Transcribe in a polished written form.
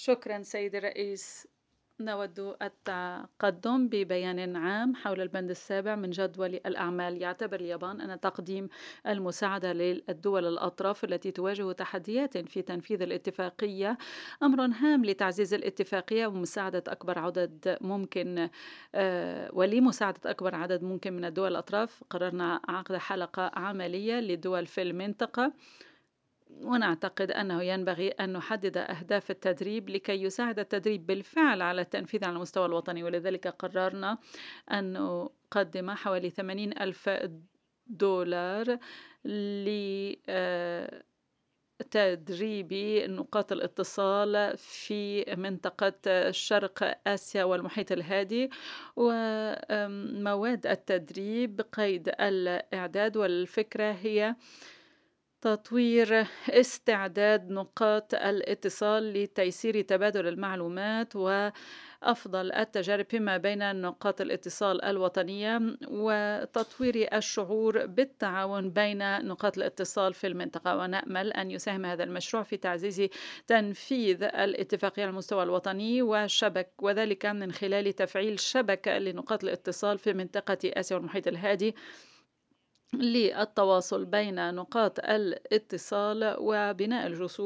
شكرا سيدي الرئيس. نود التقدم ببيان عام حول البند السابع من جدول الأعمال. يعتبر اليابان أن تقديم المساعدة للدول الأطراف التي تواجه تحديات في تنفيذ الاتفاقية أمر هام لتعزيز الاتفاقية ومساعدة أكبر عدد ممكن. ولمساعدة أكبر عدد ممكن من الدول الأطراف قررنا عقد حلقة عملية للدول في المنطقة، ونعتقد أنه ينبغي أن نحدد أهداف التدريب لكي يساعد التدريب بالفعل على التنفيذ على المستوى الوطني. ولذلك قررنا أن نقدم حوالي 80 ألف دولار لتدريب نقاط الاتصال في منطقة شرق آسيا والمحيط الهادي. ومواد التدريب قيد الإعداد، والفكرة هي تطوير استعداد نقاط الاتصال لتيسير تبادل المعلومات وأفضل التجارب فيما بين نقاط الاتصال الوطنية، وتطوير الشعور بالتعاون بين نقاط الاتصال في المنطقة. ونأمل أن يساهم هذا المشروع في تعزيز تنفيذ الاتفاقية على المستوى الوطني وذلك من خلال تفعيل شبكة لنقاط الاتصال في منطقة آسيا والمحيط الهادي للتواصل بين نقاط الاتصال وبناء الجسور